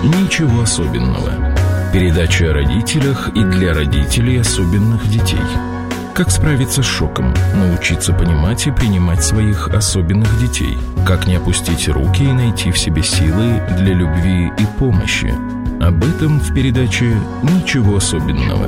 «Ничего особенного». Передача о родителях и для родителей особенных детей. Как справиться с шоком, научиться понимать и принимать своих особенных детей. Как не опустить руки и найти в себе силы для любви и помощи. Об этом в передаче «Ничего особенного».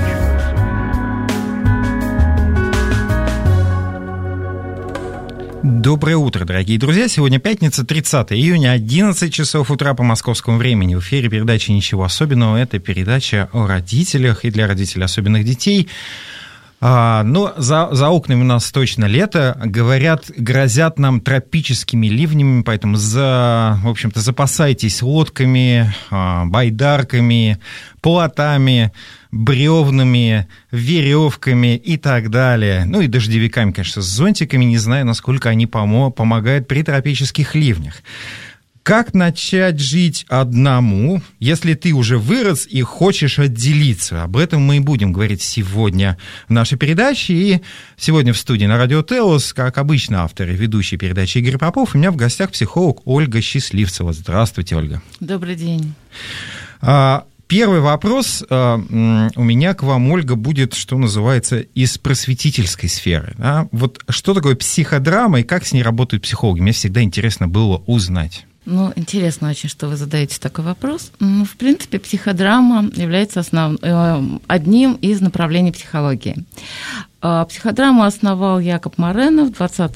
Доброе утро, дорогие друзья. Сегодня пятница, 30 июня, 11 часов утра по московскому времени. В эфире передача «Ничего особенного». Это передача о родителях и для родителей особенных детей. Но за окнами у нас точно лето. Говорят, грозят нам тропическими ливнями, поэтому, в общем-то, запасайтесь лодками, байдарками, плотами, бревнами, веревками и так далее. Ну и дождевиками, конечно, с зонтиками. Не знаю, насколько они помогают при тропических ливнях. Как начать жить одному, если ты уже вырос и хочешь отделиться? Об этом мы и будем говорить сегодня в нашей передаче. И сегодня в студии на Радио Телос, как обычно, автор и ведущий передачи Игорь Попов. У меня в гостях психолог Ольга Счастливцева. Здравствуйте, Ольга. Добрый день. Первый вопрос у меня к вам, Ольга, будет, что называется, из просветительской сферы. Да? Вот что такое психодрама и как с ней работают психологи? Мне всегда интересно было узнать. Ну, интересно очень, что вы задаете такой вопрос. В принципе, психодрама является одним из направлений психологии. Психодраму основал Якоб Морено в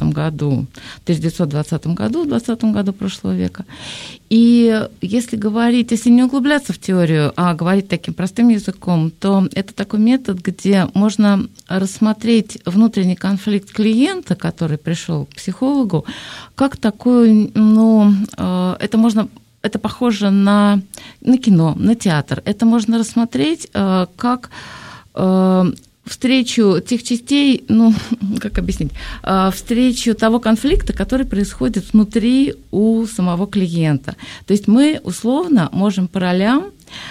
1920 году прошлого века. И если не углубляться в теорию, а говорить таким простым языком, то это такой метод, где можно рассмотреть внутренний конфликт клиента, который пришел к психологу, как такой, это похоже на кино, на театр. Это можно рассмотреть как встречу тех частей, встречу того конфликта, который происходит внутри у самого клиента. То есть мы условно можем по ролям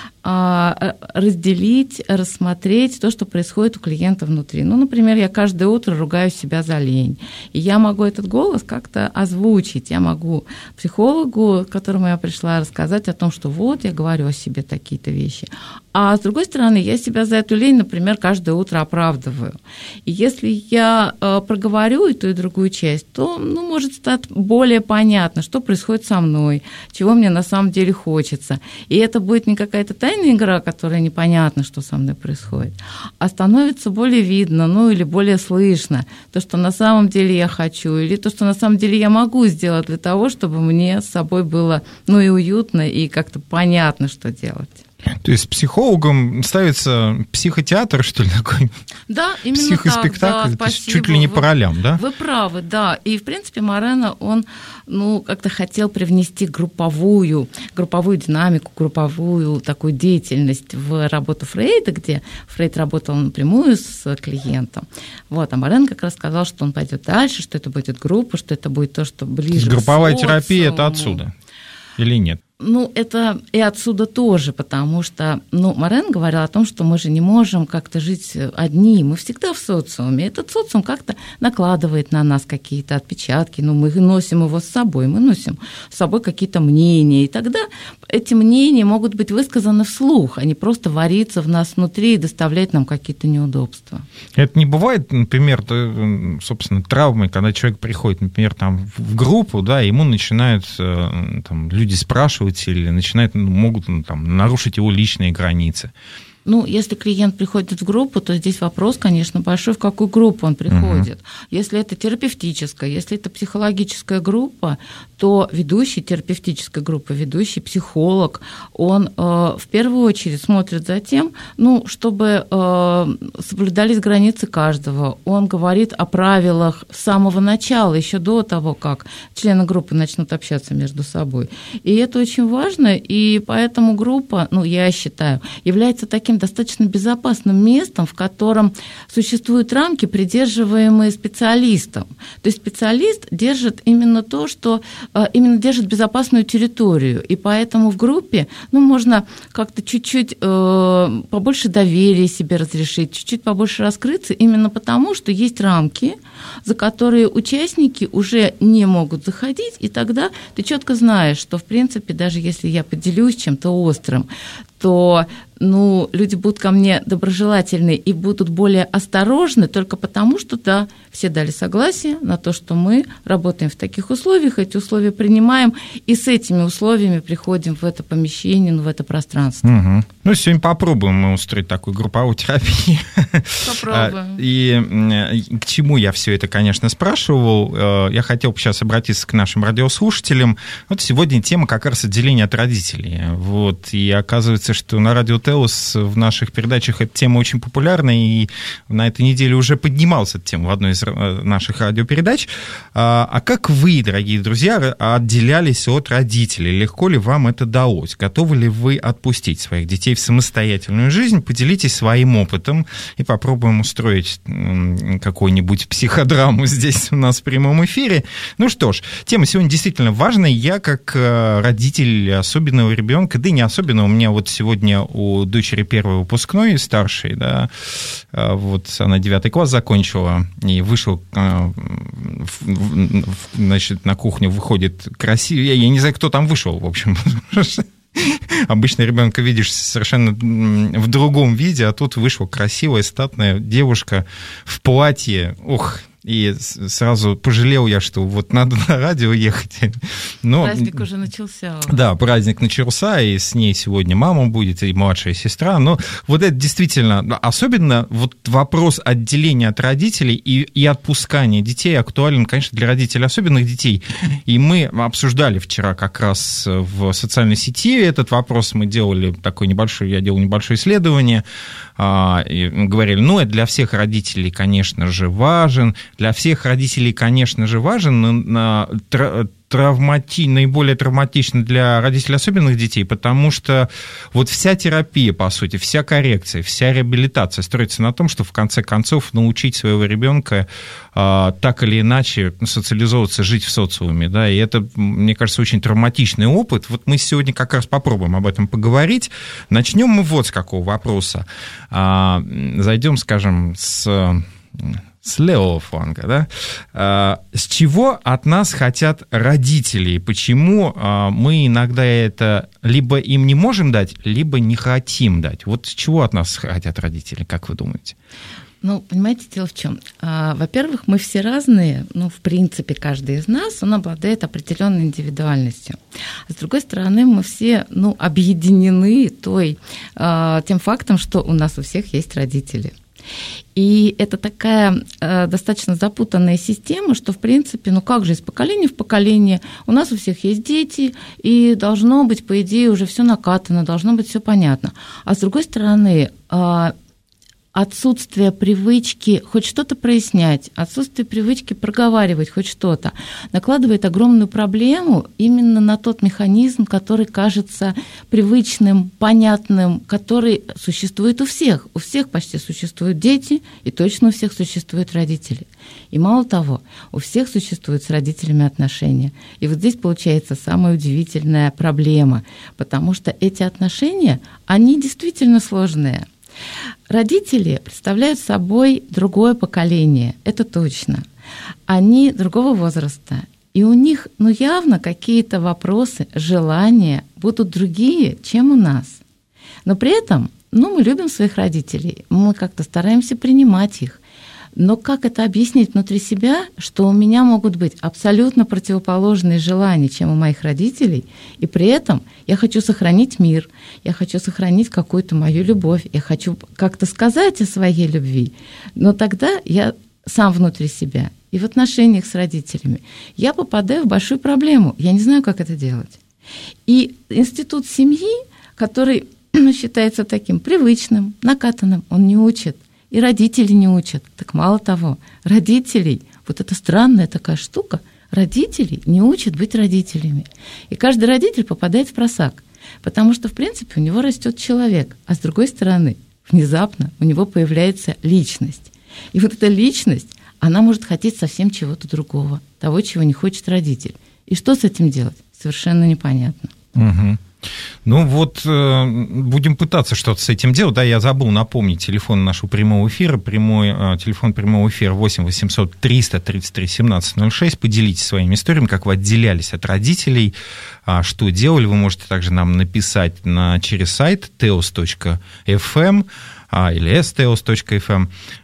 разделить, рассмотреть то, что происходит у клиента внутри. Например, я каждое утро ругаю себя за лень. И я могу этот голос как-то озвучить. Я могу психологу, к которому я пришла, рассказать о том, что вот, я говорю о себе такие-то вещи. А с другой стороны, я себя за эту лень, например, каждое утро оправдываю. И если я проговорю и ту, и другую часть, то, может стать более понятно, что происходит со мной, чего мне на самом деле хочется. И это будет не какая-то тайная игра, которая непонятно, что со мной происходит, а становится более видно, или более слышно то, что на самом деле я хочу, или то, что на самом деле я могу сделать для того, чтобы мне с собой было, и уютно, и как-то понятно, что делать. То есть психологом ставится психотеатр, что ли, такой? Да, именно психоспектакль, так, да, чуть ли не по ролям, да? Вы правы, да. И, в принципе, Морено, он, как-то хотел привнести групповую динамику, групповую такую деятельность в работу Фрейда, где Фрейд работал напрямую с клиентом. А Морено как раз сказал, что он пойдет дальше, что это будет группа, что это будет то, что ближе к социуму. Групповая терапия – это отсюда или нет? Это и отсюда тоже, потому что, Морено говорил о том, что мы же не можем как-то жить одни, мы всегда в социуме. Этот социум как-то накладывает на нас какие-то отпечатки, мы носим его с собой, мы носим с собой какие-то мнения, и тогда эти мнения могут быть высказаны вслух, а не просто вариться в нас внутри и доставлять нам какие-то неудобства. Это не бывает, например, собственно, травмой, когда человек приходит, например, в группу, да, ему начинают люди спрашивать, или могут нарушить его личные границы. Если клиент приходит в группу, то здесь вопрос, конечно, большой, в какую группу он приходит. Если это терапевтическая, если это психологическая группа, то ведущий терапевтической группы, ведущий психолог, он в первую очередь смотрит за тем, чтобы соблюдались границы каждого. Он говорит о правилах с самого начала, еще до того, как члены группы начнут общаться между собой. И это очень важно, и поэтому группа, я считаю, является таким достаточно безопасным местом, в котором существуют рамки, придерживаемые специалистом. То есть специалист держит именно то, что именно держит безопасную территорию, и поэтому в группе, можно как-то чуть-чуть побольше доверия себе разрешить, чуть-чуть побольше раскрыться, именно потому, что есть рамки, за которые участники уже не могут заходить, и тогда ты четко знаешь, что, в принципе, даже если я поделюсь чем-то острым, то люди будут ко мне доброжелательны и будут более осторожны только потому, что, да, все дали согласие на то, что мы работаем в таких условиях, эти условия принимаем, и с этими условиями приходим в это помещение, в это пространство. Угу. Сегодня попробуем мы устроить такую групповую терапию. Попробуем. И к чему я все это, конечно, спрашивал. Я хотел бы сейчас обратиться к нашим радиослушателям. Сегодня тема как раз отделение от родителей. И оказывается, что на радио ТЭОС в наших передачах эта тема очень популярна, и на этой неделе уже поднималась эта тема в одной из наших радиопередач. А как вы, дорогие друзья, отделялись от родителей? Легко ли вам это далось? Готовы ли вы отпустить своих детей в самостоятельную жизнь? Поделитесь своим опытом и попробуем устроить какую-нибудь психодраму здесь у нас в прямом эфире. Что ж, тема сегодня действительно важная. Я, как родитель особенного ребенка, да и не особенного, у меня сегодня у дочери первый выпускной, старший, да, она 9 класс закончила, и вышел, на кухню выходит красивый, я не знаю, кто там вышел, в общем, обычно ребенка видишь совершенно в другом виде, а тут вышла красивая, статная девушка в платье, и сразу пожалел я, что надо на радио ехать. Праздник уже начался. Да, праздник начался, и с ней сегодня мама будет, и младшая сестра. Но это действительно, особенно вопрос отделения от родителей и отпускания детей актуален, конечно, для родителей особенных детей. И мы обсуждали вчера как раз в социальной сети этот вопрос. Мы делали я делал небольшое исследование, и говорили, это для всех родителей, конечно же, важен. Для всех родителей, конечно же, важен, наиболее травматично для родителей особенных детей, потому что вся терапия, по сути, вся коррекция, вся реабилитация строится на том, что в конце концов научить своего ребенка так или иначе социализовываться, жить в социуме, да, и это, мне кажется, очень травматичный опыт. Мы сегодня как раз попробуем об этом поговорить. Начнем мы с какого вопроса. Зайдем, скажем, с левого фланга, да? С чего от нас хотят родители? Почему мы иногда это либо им не можем дать, либо не хотим дать? С чего от нас хотят родители, как вы думаете? Понимаете, дело в чем? Во-первых, мы все разные, в принципе, каждый из нас, он обладает определенной индивидуальностью. А с другой стороны, мы все, объединены тем фактом, что у нас у всех есть родители. И это такая достаточно запутанная система, что, в принципе, как же из поколения в поколение у нас у всех есть дети, и должно быть, по идее, уже все накатано, должно быть все понятно. А с другой стороны, отсутствие привычки хоть что-то прояснять, отсутствие привычки проговаривать хоть что-то накладывает огромную проблему именно на тот механизм, который кажется привычным, понятным, который существует у всех. У всех почти существуют дети, и точно у всех существуют родители. И мало того, у всех существуют с родителями отношения. И здесь получается самая удивительная проблема, потому что эти отношения, они действительно сложные. Родители представляют собой другое поколение, это точно. Они другого возраста, и у них, явно какие-то вопросы, желания будут другие, чем у нас. Но при этом, мы любим своих родителей, мы как-то стараемся принимать их. Но как это объяснить внутри себя, что у меня могут быть абсолютно противоположные желания, чем у моих родителей, и при этом я хочу сохранить мир, я хочу сохранить какую-то мою любовь, я хочу как-то сказать о своей любви, но тогда я сам внутри себя и в отношениях с родителями я попадаю в большую проблему, я не знаю, как это делать. И институт семьи, который считается таким привычным, накатанным, он не учит. И родители не учат. Так мало того, родителей, это странная такая штука, родителей не учат быть родителями. И каждый родитель попадает в просак, потому что, в принципе, у него растет человек, а с другой стороны, внезапно у него появляется личность. И эта личность, она может хотеть совсем чего-то другого, того, чего не хочет родитель. И что с этим делать? Совершенно непонятно. Угу. Ну вот, будем пытаться что-то с этим делать. Да, я забыл напомнить телефон нашего прямого эфира. Телефон прямого эфира 8 800 333 17 06. Поделитесь своими историями, как вы отделялись от родителей, что делали. Вы можете также нам написать через сайт teos.fm или steos.fm.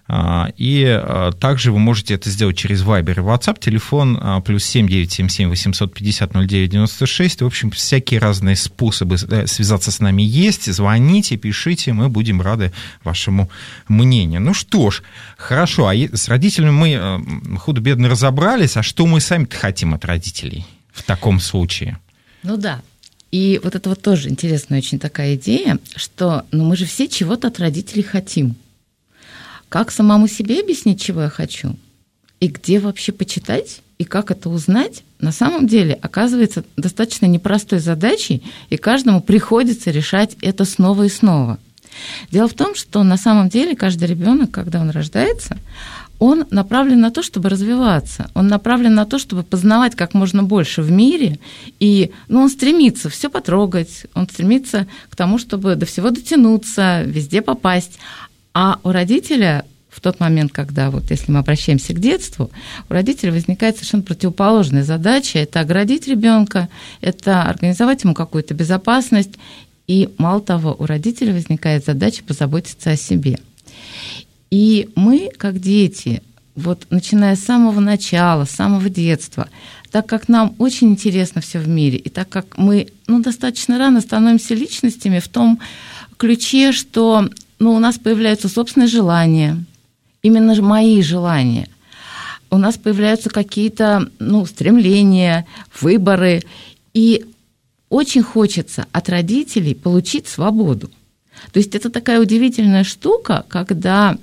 И также вы можете это сделать через Viber и WhatsApp, телефон +7 977 850 09 96. В общем, всякие разные способы связаться с нами есть. Звоните, пишите, мы будем рады вашему мнению. Ну что ж, хорошо, с родителями мы худо-бедно разобрались, а что мы сами-то хотим от родителей в таком случае? Ну да. И вот это вот тоже интересная очень такая идея, что мы же все чего-то от родителей хотим. Как самому себе объяснить, чего я хочу? И где вообще почитать? И как это узнать? На самом деле оказывается достаточно непростой задачей, и каждому приходится решать это снова и снова. Дело в том, что на самом деле каждый ребенок, когда он рождается, он направлен на то, чтобы развиваться, он направлен на то, чтобы познавать как можно больше в мире, и он стремится все потрогать, он стремится к тому, чтобы до всего дотянуться, везде попасть. А у родителя в тот момент, когда, вот если мы обращаемся к детству, у родителя возникает совершенно противоположная задача – это оградить ребенка, это организовать ему какую-то безопасность, и, мало того, у родителя возникает задача позаботиться о себе. И мы, как дети, вот начиная с самого начала, с самого детства, так как нам очень интересно все в мире, и так как мы достаточно рано становимся личностями в том ключе, что у нас появляются собственные желания, именно мои желания, у нас появляются какие-то стремления, выборы, и очень хочется от родителей получить свободу. То есть это такая удивительная штука, когда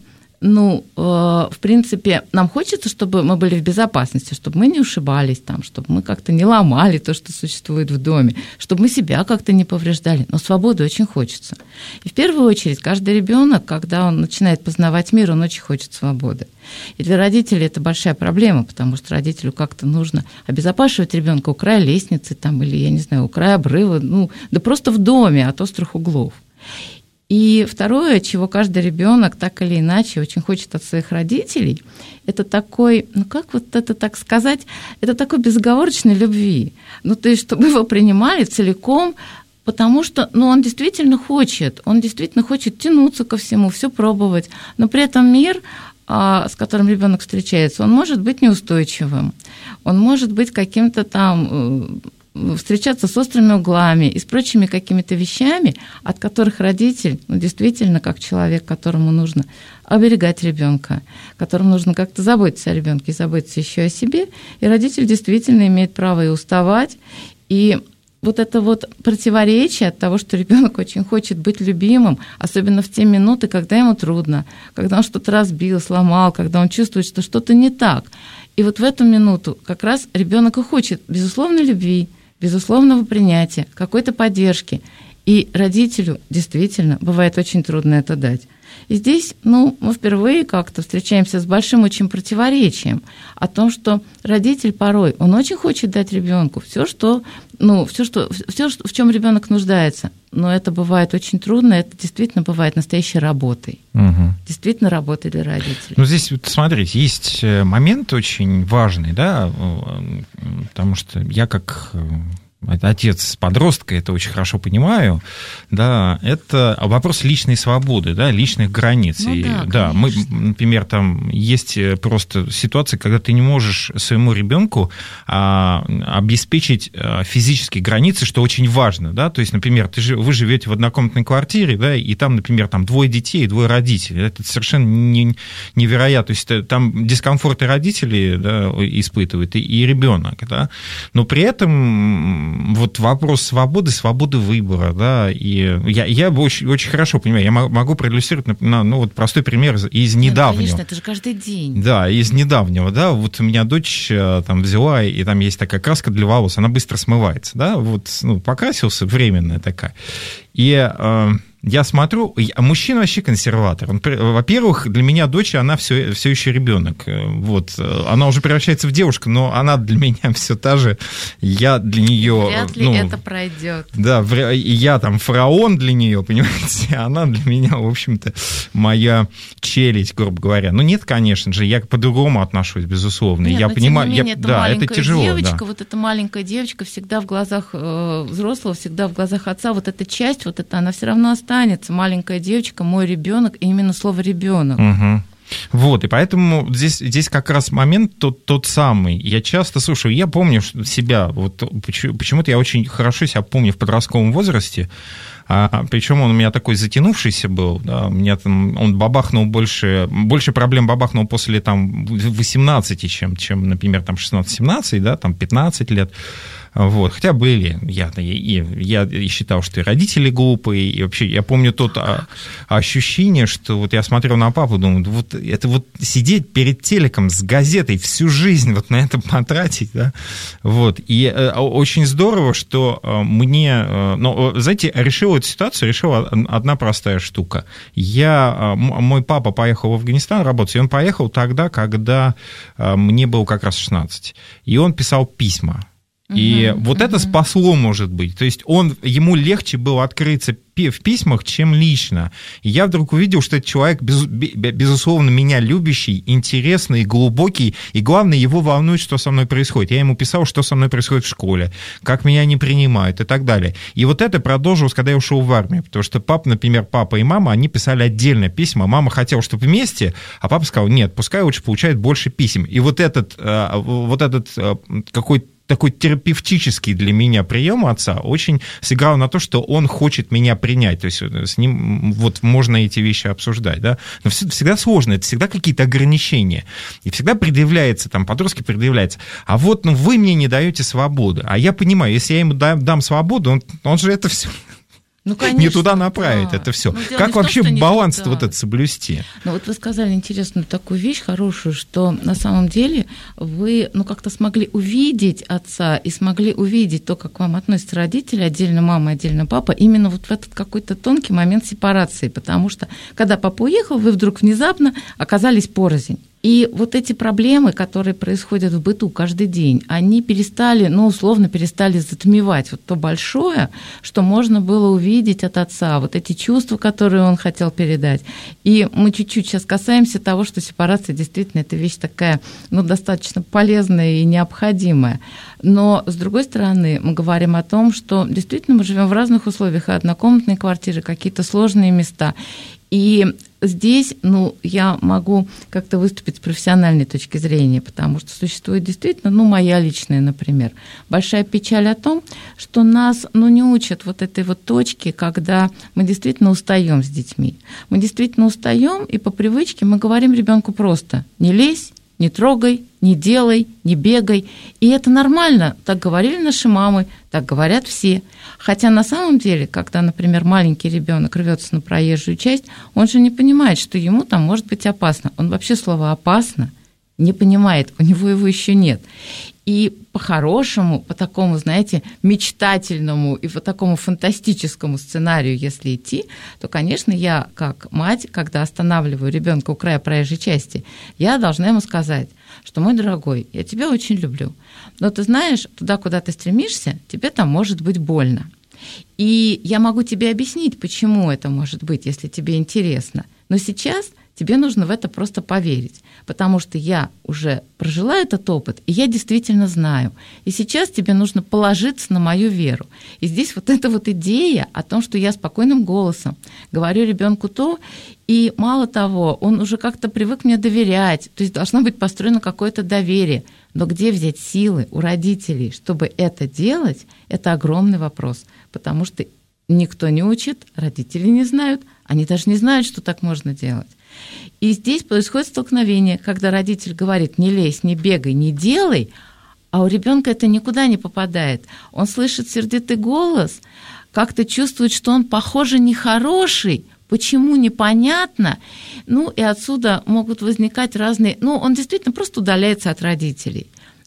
в принципе, нам хочется, чтобы мы были в безопасности, чтобы мы не ушибались там, чтобы мы как-то не ломали то, что существует в доме, чтобы мы себя как-то не повреждали. Но свободы очень хочется. И в первую очередь каждый ребенок, когда он начинает познавать мир, он очень хочет свободы. И для родителей это большая проблема, потому что родителю как-то нужно обезопасивать ребенка у края лестницы там, или, я не знаю, у края обрыва, да просто в доме от острых углов. И второе, чего каждый ребенок так или иначе очень хочет от своих родителей, это такой, как вот это так сказать, это такой безоговорочной любви. То есть, чтобы его принимали целиком, потому что, он действительно хочет тянуться ко всему, все пробовать, но при этом мир, с которым ребенок встречается, он может быть неустойчивым, он может быть каким-то там встречаться с острыми углами и с прочими какими-то вещами, от которых родитель, действительно, как человек, которому нужно оберегать ребенка, которому нужно как-то заботиться о ребенке и заботиться еще о себе, и родитель действительно имеет право и уставать, и вот это вот противоречие от того, что ребенок очень хочет быть любимым, особенно в те минуты, когда ему трудно, когда он что-то разбил, сломал, когда он чувствует, что что-то не так. И вот в эту минуту как раз ребенок и хочет безусловной любви, безусловного принятия, какой-то поддержки. И родителю действительно бывает очень трудно это дать. И здесь, мы впервые как-то встречаемся с большим очень противоречием о том, что родитель порой, он очень хочет дать ребенку все, в чем ребенок нуждается. Но это бывает очень трудно, это действительно бывает настоящей работой. Угу. Действительно работой для родителей. Здесь, вот, смотрите, есть момент очень важный, да, потому что я как отец подростка, это очень хорошо понимаю, да, это вопрос личной свободы, да, личных границ. Мы, например, там есть просто ситуации, когда ты не можешь своему ребенку обеспечить физические границы, что очень важно, да, то есть, например, вы живете в однокомнатной квартире, да, и там, например, там 2 детей и 2 родителей, это совершенно невероятно, то есть там дискомфорт и родители, да, испытывают, и ребенок, да, но при этом вот вопрос свободы выбора, да, и я очень, очень хорошо понимаю, я могу проиллюстрировать вот простой пример из недавнего. Конечно, это же каждый день. Да, из недавнего, да, вот у меня дочь там взяла, и там есть такая краска для волос, она быстро смывается, да, вот, покрасился, временная такая, и я смотрю, мужчина вообще консерватор. Во-первых, для меня дочь, она все еще ребенок. Вот. Она уже превращается в девушку, но она для меня все та же. Я для нее... Вряд ли это пройдет. Да, я там фараон для нее, понимаете, она для меня, в общем-то, моя челюсть, грубо говоря. Ну, нет, конечно же, я по-другому отношусь, безусловно. Нет, я но понимаю, тем не менее, это тяжело. Девочка, да. Вот эта маленькая девочка всегда в глазах взрослого, всегда в глазах отца, вот эта часть, вот эта, она все равно останется. Маленькая девочка, мой ребенок, и именно слово ребенок. Угу. Вот, и поэтому здесь как раз момент тот самый. Я часто слушаю, я помню себя, вот почему-то я очень хорошо себя помню в подростковом возрасте, причем он у меня такой затянувшийся был, да, у меня там, он бабахнул больше проблем бабахнул после там 18, чем, например, там 16-17, да, там 15 лет. Вот, хотя были, я считал, что и родители глупые, и вообще я помню ощущение, что вот я смотрел на папу, думаю, вот это вот сидеть перед телеком с газетой всю жизнь вот на это потратить, да, вот, и очень здорово, что мне, ну, знаете, решила эту ситуацию, одна простая штука. Мой папа поехал в Афганистан работать, и он поехал тогда, когда мне было как раз 16, и он писал письма. И вот это спасло, может быть. То есть ему легче было открыться в письмах, чем лично. И я вдруг увидел, что этот человек, безусловно, меня любящий, интересный, глубокий, и главное, его волнует, что со мной происходит. Я ему писал, что со мной происходит в школе, как меня не принимают и так далее. И вот это продолжилось, когда я ушел в армию, потому что например, папа и мама, они писали отдельно письма. Мама хотела, чтобы вместе, а папа сказал, нет, пускай лучше получает больше писем. И вот этот какой-то такой терапевтический для меня прием отца очень сыграл на то, что он хочет меня принять, то есть с ним вот можно эти вещи обсуждать, да, но всегда сложно, это всегда какие-то ограничения, и всегда предъявляется, там, подростки предъявляется, а вот, ну, вы мне не даете свободу, а я понимаю, если я ему дам свободу, он же это все... Ну, конечно, не туда направить, да. Это все. Как вообще баланс вот этот соблюсти? Ну, вот вы сказали интересную такую вещь хорошую, что на самом деле вы, как-то смогли увидеть отца и смогли увидеть то, как к вам относятся родители, отдельно мама, отдельно папа, именно вот в этот какой-то тонкий момент сепарации, потому что, когда папа уехал, вы вдруг внезапно оказались порознь. И вот эти проблемы, которые происходят в быту каждый день, они условно перестали затмевать вот то большое, что можно было увидеть от отца, вот эти чувства, которые он хотел передать. И мы чуть-чуть сейчас касаемся того, что сепарация действительно это вещь такая, достаточно полезная и необходимая. Но, с другой стороны, мы говорим о том, что действительно мы живем в разных условиях, и однокомнатные квартиры, какие-то сложные места. И здесь, я могу как-то выступить с профессиональной точки зрения, потому что существует действительно, моя личная, например, большая печаль о том, что нас, не учат вот этой вот точки, когда мы действительно устаем с детьми. Мы действительно устаем, и по привычке мы говорим ребенку просто: не лезь, не трогай, не делай, не бегай. И это нормально. Так говорили наши мамы, так говорят все. Хотя на самом деле, когда, например, маленький ребенок рвется на проезжую часть, он же не понимает, что ему там может быть опасно. Он вообще слово «опасно» не понимает, у него его еще нет. И по-хорошему, по такому, знаете, мечтательному и по такому фантастическому сценарию, если идти, то, конечно, я, как мать, когда останавливаю ребенка у края проезжей части, я должна ему сказать, что, мой дорогой, я тебя очень люблю, но ты знаешь, туда, куда ты стремишься, тебе там может быть больно. И я могу тебе объяснить, почему это может быть, если тебе интересно. Но сейчас тебе нужно в это просто поверить, потому что я уже прожила этот опыт, и я действительно знаю. И сейчас тебе нужно положиться на мою веру. И здесь вот эта вот идея о том, что я спокойным голосом говорю ребенку то, и мало того, он уже как-то привык мне доверять, то есть должно быть построено какое-то доверие. Но где взять силы у родителей, чтобы это делать, это огромный вопрос, потому что никто не учит, родители не знают, они даже не знают, что так можно делать. И здесь происходит столкновение, когда родитель говорит: не лезь, не бегай, не делай, а у ребенка это никуда не попадает. Он слышит сердитый голос, как-то чувствует, что он, похоже, нехороший, почему непонятно, и отсюда могут возникать разные... он действительно просто удаляется от родителей.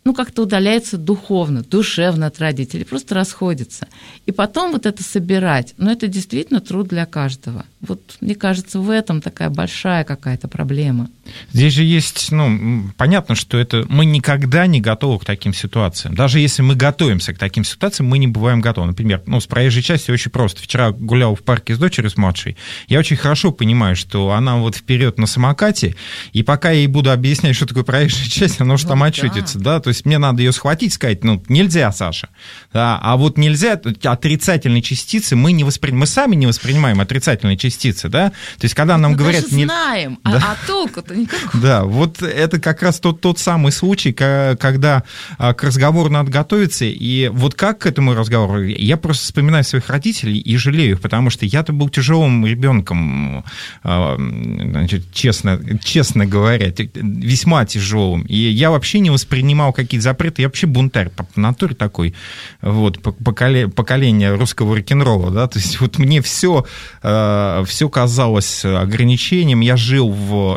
как-то удаляется духовно, душевно от родителей, просто расходятся. И потом вот это собирать, это действительно труд для каждого. Вот, мне кажется, в этом такая большая какая-то проблема. Здесь же есть, понятно, что мы никогда не готовы к таким ситуациям. Даже если мы готовимся к таким ситуациям, мы не бываем готовы. Например, с проезжей частью очень просто. Вчера гулял в парке с дочерью, с младшей. Я очень хорошо понимаю, что она вот вперед на самокате, и пока я ей буду объяснять, что такое проезжая часть, она уже там очутится, да, то есть мне надо ее схватить, сказать, нельзя, Саша, да, а вот нельзя, отрицательные частицы мы сами не воспринимаем отрицательные частицы, да, то есть когда нам говорят... Мы даже знаем, да. а толку-то никакого. Да, вот это как раз тот самый случай, когда к разговору надо готовиться, и вот как к этому разговору, я просто вспоминаю своих родителей и жалею их, потому что я-то был тяжелым ребенком, значит, честно говоря, весьма тяжелым, и я вообще не воспринимал какие-то запреты, я вообще бунтарь по натуре такой, вот, поколение русского рок-н-ролла, да, то есть вот мне все казалось ограничением, я жил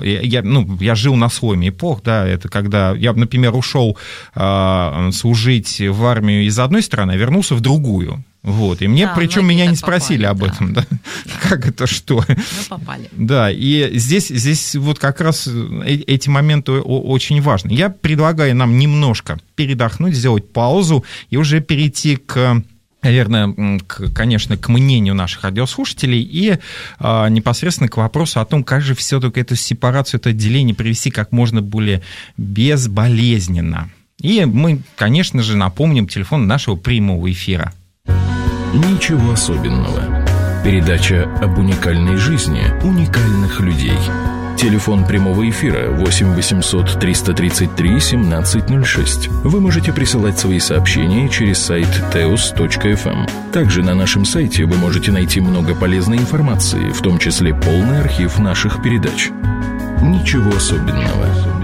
на сломе эпох, да, это когда я, например, ушел служить в армию из одной страны, а вернулся в другую. Вот, и мне, причем меня не спросили об этом, да. Как это, что? Мы попали. Да, и здесь вот как раз эти моменты очень важны. Я предлагаю нам немножко передохнуть, сделать паузу и уже перейти наверное, конечно, к мнению наших радиослушателей и непосредственно к вопросу о том, как же все-таки эту сепарацию, это отделение привести как можно более безболезненно. И мы, конечно же, напомним телефон нашего прямого эфира. Ничего особенного. Передача об уникальной жизни уникальных людей. Телефон прямого эфира 8 800 333 1706. Вы можете присылать свои сообщения через сайт teos.fm. Также на нашем сайте вы можете найти много полезной информации, в том числе полный архив наших передач. Ничего особенного.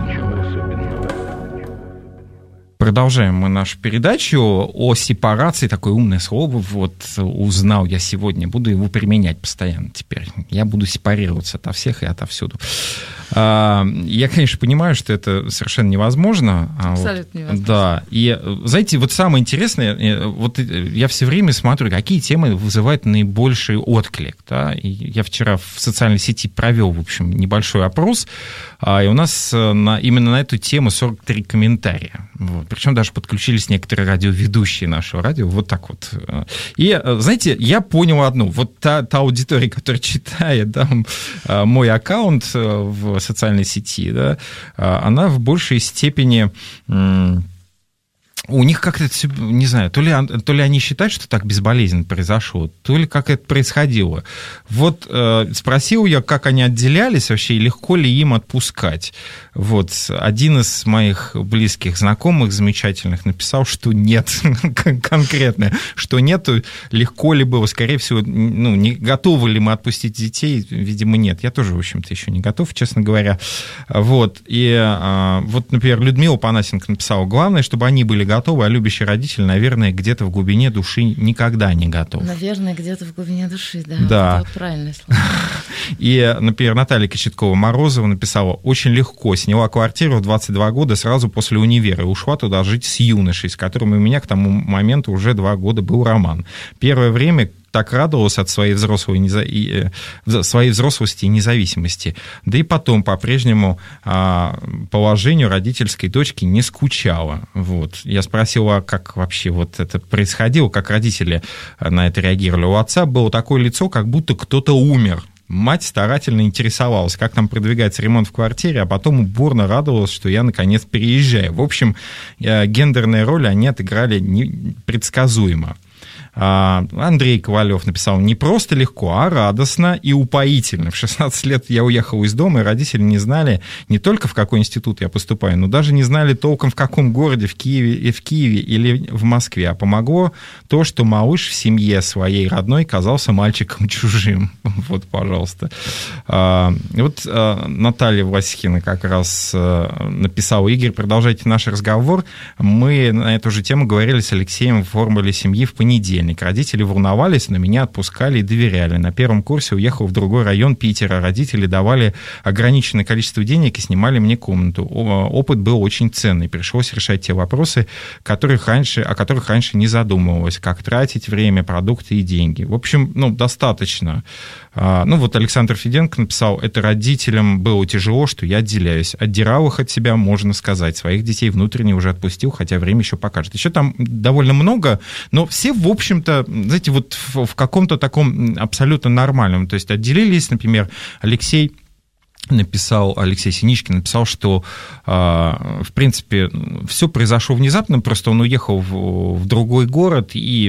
Продолжаем мы нашу передачу о сепарации. Такое умное слово вот узнал я сегодня. Буду его применять постоянно теперь. Я буду сепарироваться ото всех и отовсюду. Я, конечно, понимаю, что это совершенно невозможно. Абсолютно невозможно. Да. И, знаете, вот самое интересное, вот я все время смотрю, какие темы вызывают наибольший отклик. Да? И я вчера в социальной сети провел, в общем, небольшой опрос, и у нас именно на эту тему 43 комментария. Вот. Причем даже подключились некоторые радиоведущие нашего радио, вот так вот. И, знаете, я понял одну. Вот та аудитория, которая читает, да, мой аккаунт в социальной сети, да, она в большей степени... У них как-то, не знаю, то ли они считают, что так безболезненно произошло, то ли как это происходило. Вот спросил я, как они отделялись вообще, и легко ли им отпускать. Вот один из моих близких знакомых, замечательных, написал, что нет, конкретно, что нет, легко ли было, скорее всего, не готовы ли мы отпустить детей, видимо, нет. Я тоже, в общем-то, еще не готов, честно говоря. Вот, и вот, например, Людмила Панасенко написала, главное, чтобы они были готовы, а любящий родитель, наверное, где-то в глубине души никогда не готов. Наверное, где-то в глубине души, да. Да. Вот это вот правильное слово. И, например, Наталья Кочеткова-Морозова написала, очень легко, сняла квартиру в 22 года сразу после универа и ушла туда жить с юношей, с которым у меня к тому моменту уже 2 года был роман. Первое время так радовалась от своей взрослости и независимости. Да и потом по-прежнему положению родительской дочки не скучала. Вот. Я спросила, как вообще вот это происходило, как родители на это реагировали. У отца было такое лицо, как будто кто-то умер. Мать старательно интересовалась, как там продвигается ремонт в квартире, а потом упорно радовалась, что я, наконец, переезжаю. В общем, гендерные роли они отыграли непредсказуемо. Андрей Ковалев написал, не просто легко, а радостно и упоительно. В 16 лет я уехал из дома, и родители не знали не только, в какой институт я поступаю, но даже не знали толком, в каком городе, в Киеве или в Москве. А помогло то, что малыш в семье своей родной казался мальчиком чужим. Вот, пожалуйста. Вот Наталья Васихина как раз написала: Игорь, продолжайте наш разговор. Мы на эту же тему говорили с Алексеем в формуле семьи в понедельник. Родители волновались, но меня отпускали и доверяли. На первом курсе уехал в другой район Питера. Родители давали ограниченное количество денег и снимали мне комнату. Опыт был очень ценный. Пришлось решать те вопросы, о которых раньше не задумывалось. Как тратить время, продукты и деньги. В общем, достаточно. Вот Александр Феденко написал: это родителям было тяжело, что я отделяюсь. Отдирал их от себя, можно сказать. Своих детей внутренне уже отпустил, хотя время еще покажет. Еще там довольно много, но все, в общем-то, знаете, вот в каком-то таком абсолютно нормальном. То есть отделились, например, Алексей Синичкин написал, что, в принципе, все произошло внезапно, просто он уехал в другой город, и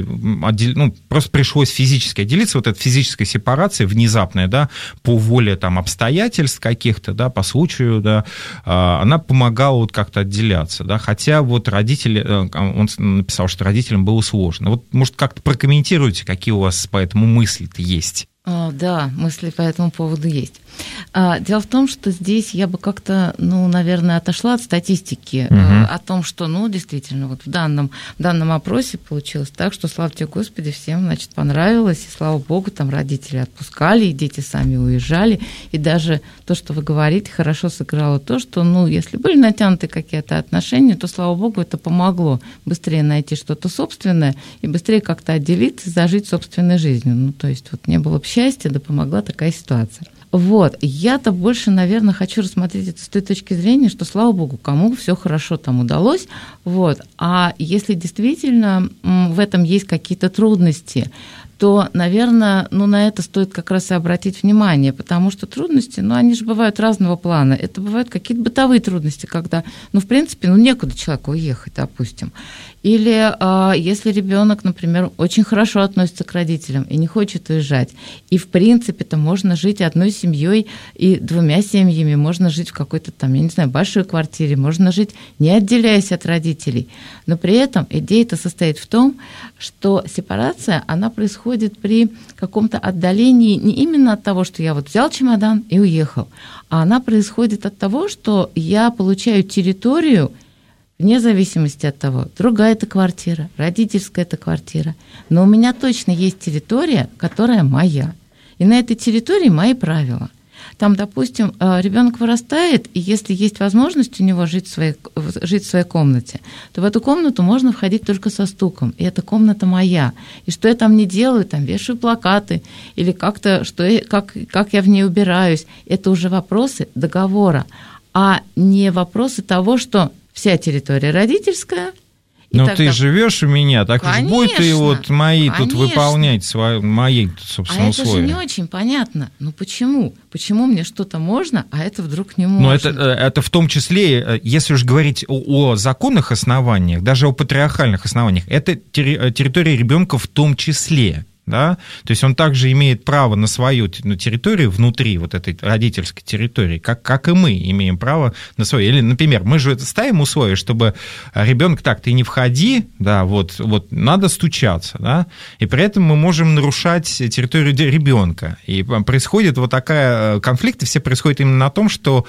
просто пришлось физически отделиться. Вот эта физическая сепарация внезапная, да, по воле там обстоятельств каких-то, да, по случаю, да, она помогала вот как-то отделяться, да, хотя вот родители, он написал, что родителям было сложно. Вот, может, как-то прокомментируйте, какие у вас по этому мысли-то есть? Да, мысли по этому поводу есть. Дело в том, что здесь я бы как-то, наверное, отошла от статистики о том, что, действительно, вот в данном опросе получилось так, что, слава тебе, Господи, всем, значит, понравилось, и, слава Богу, там родители отпускали, и дети сами уезжали, и даже то, что вы говорите, хорошо сыграло то, что, если были натянуты какие-то отношения, то, слава Богу, это помогло быстрее найти что-то собственное и быстрее как-то отделиться, зажить собственной жизнью. То есть вот не было бы счастья, да помогла такая ситуация. Вот, я-то больше, наверное, хочу рассмотреть это с той точки зрения, что, слава Богу, кому все хорошо там удалось, вот, а если действительно в этом есть какие-то трудности, то, наверное, на это стоит как раз и обратить внимание, потому что трудности, они же бывают разного плана. Это бывают какие-то бытовые трудности, когда, в принципе, некуда человеку уехать, допустим. Или если ребенок, например, очень хорошо относится к родителям и не хочет уезжать, и, в принципе-то, можно жить одной семьей и двумя семьями, можно жить в какой-то там, я не знаю, большой квартире, можно жить, не отделяясь от родителей. Но при этом идея-то состоит в том, что сепарация, она происходит при каком-то отдалении не именно от того, что я вот взял чемодан и уехал, а она происходит от того, что я получаю территорию, вне зависимости от того, другая это квартира, родительская это квартира, но у меня точно есть территория, которая моя. И на этой территории мои правила. Там, допустим, ребенок вырастает, и если есть возможность у него жить в своей комнате, то в эту комнату можно входить только со стуком, и эта комната моя. И что я там не делаю, там вешаю плакаты, или как-то, как я в ней убираюсь, это уже вопросы договора, а не вопросы того, что вся территория родительская. Но ты живешь у меня, так уж будь ты вот мои тут выполнять, мои, собственно, условия. А это же не очень понятно. Почему? Почему мне что-то можно, а это вдруг не можно? Это в том числе, если уж говорить о законных основаниях, даже о патриархальных основаниях, это территория ребенка в том числе. Да? То есть он также имеет право на свою территорию внутри вот этой родительской территории, как и мы имеем право на свою. Или, например, мы же ставим условие, чтобы ребенок так, ты не входи, да, вот надо стучаться, да, и при этом мы можем нарушать территорию ребенка. И происходит вот такая конфликты, все происходят именно на том, что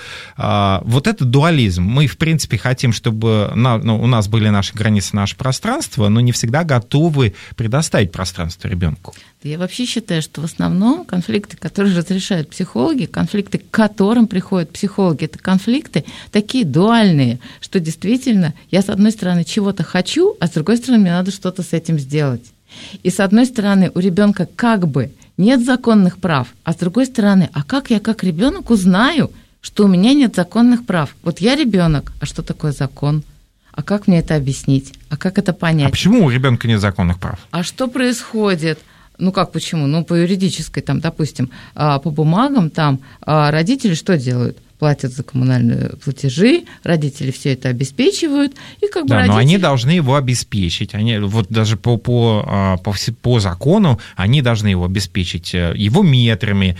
вот это дуализм. Мы, в принципе, хотим, чтобы у нас были наши границы, наше пространство, но не всегда готовы предоставить пространство ребенку. Я вообще считаю, что в основном конфликты, которые разрешают психологи, конфликты, к которым приходят психологи, это конфликты такие дуальные, что действительно я, с одной стороны, чего-то хочу, а с другой стороны, мне надо что-то с этим сделать. И с одной стороны, у ребенка как бы нет законных прав, а с другой стороны, а как я как ребенок узнаю, что у меня нет законных прав? Вот я ребенок, а что такое закон? А как мне это объяснить? А как это понять? А почему у ребенка нет законных прав? А что происходит? Как почему? По юридической, там, допустим, по бумагам там родители что делают? Платят за коммунальные платежи, родители все это обеспечивают, и как бы да, родители... но они должны его обеспечить. Они, вот даже по закону они должны его обеспечить его метрами,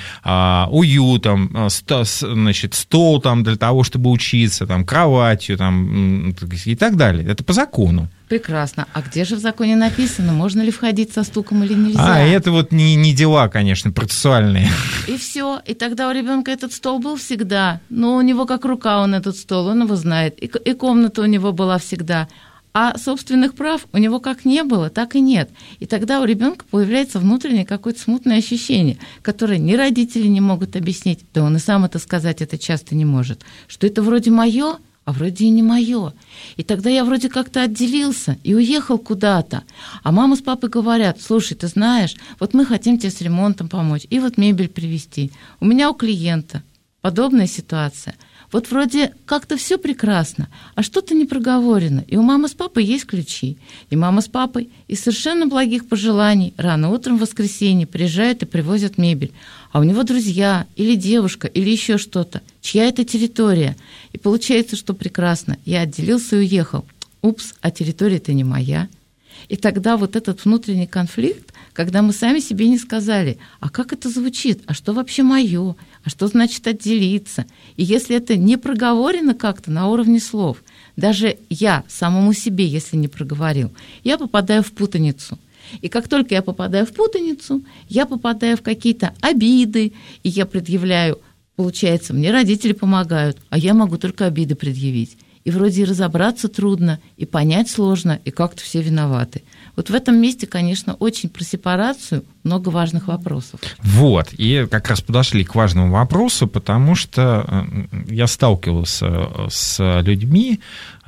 уютом, значит, стол там для того, чтобы учиться, там, кроватью там, и так далее. Это по закону. Прекрасно. А где же в законе написано, можно ли входить со стуком или нельзя? Это вот не дела, конечно, процессуальные. И все. И тогда у ребенка этот стол был всегда. Но у него как рука он этот стол, он его знает. И комната у него была всегда. А собственных прав у него как не было, так и нет. И тогда у ребенка появляется внутреннее какое-то смутное ощущение, которое ни родители не могут объяснить, да он и сам это сказать это часто не может, что это вроде мое, а вроде и не мое. И тогда я вроде как-то отделился и уехал куда-то. А мама с папой говорят: слушай, ты знаешь, вот мы хотим тебе с ремонтом помочь и вот мебель привезти. У меня у клиента подобная ситуация. Вот вроде как-то все прекрасно, а что-то не проговорено. И у мамы с папой есть ключи. И мама с папой из совершенно благих пожеланий рано утром в воскресенье приезжают и привозят мебель. А у него друзья или девушка, или еще что-то. Чья это территория? И получается, что прекрасно. Я отделился и уехал. Упс, а территория-то не моя. И тогда вот этот внутренний конфликт, когда мы сами себе не сказали, а как это звучит, а что вообще мое, а что значит отделиться. И если это не проговорено как-то на уровне слов, даже я самому себе, если не проговорил, я попадаю в путаницу. И как только я попадаю в путаницу, я попадаю в какие-то обиды, и я предъявляю, получается, мне родители помогают, а я могу только обиды предъявить. И вроде и разобраться трудно, и понять сложно, и как-то все виноваты. Вот в этом месте, конечно, очень про сепарацию много важных вопросов. Вот, и как раз подошли к важному вопросу, потому что я сталкивался с людьми,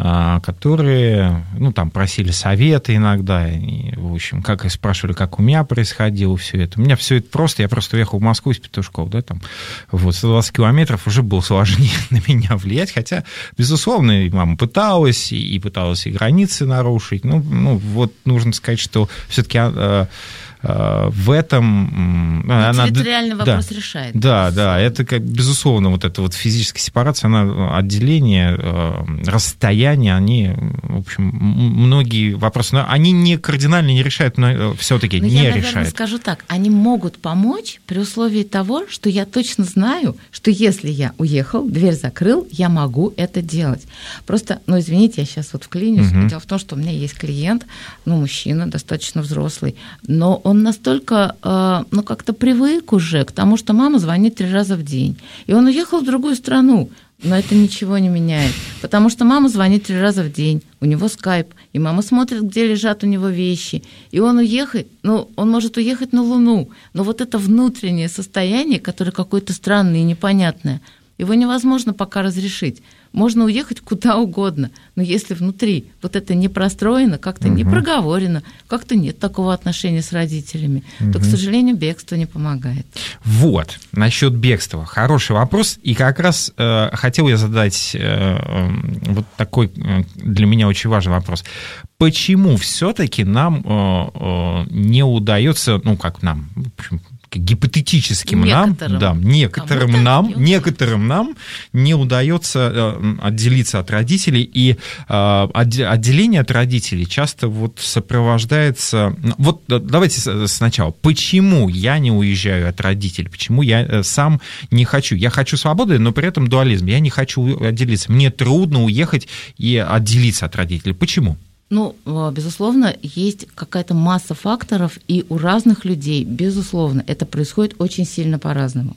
которые, там, просили советы иногда, и, в общем, как и спрашивали, как у меня происходило все это. У меня все это просто, я просто уехал в Москву из Петушков, 120 километров, уже было сложнее на меня влиять, хотя, безусловно, и мама пыталась, и пыталась и границы нарушить. Вот нужно сказать, что все-таки в этом... территориальный вопрос решает. Да, это, безусловно, вот эта вот физическая сепарация, она, отделение, расстояние, они, в общем, многие вопросы, но они не кардинально не решают, но все-таки не решают. Я, наверное, скажу так, они могут помочь при условии того, что я точно знаю, что если я уехал, дверь закрыл, я могу это делать. Просто, извините, я сейчас вот вклинюсь. Дело в том, что у меня есть клиент, мужчина, достаточно взрослый, но он настолько, как-то привык уже к тому, что мама звонит 3 раза в день. И он уехал в другую страну, но это ничего не меняет, потому что мама звонит 3 раза в день, у него скайп, и мама смотрит, где лежат у него вещи, и он он может уехать на Луну, но вот это внутреннее состояние, которое какое-то странное и непонятное, его невозможно пока разрешить. Можно уехать куда угодно, но если внутри вот это не простроено, как-то не проговорено, как-то нет такого отношения с родителями, то, к сожалению, бегство не помогает. Вот, насчет бегства. Хороший вопрос. И как раз хотел я задать вот такой для меня очень важный вопрос. Почему все-таки нам не удается, нам, в общем, гипотетическим некоторым нам не удается отделиться от родителей, и отделение от родителей часто сопровождается... давайте сначала. Почему я не уезжаю от родителей? Почему я сам не хочу? Я хочу свободы, но при этом дуализм. Я не хочу отделиться. Мне трудно уехать и отделиться от родителей. Почему? Безусловно, есть какая-то масса факторов, и у разных людей, безусловно, это происходит очень сильно по-разному.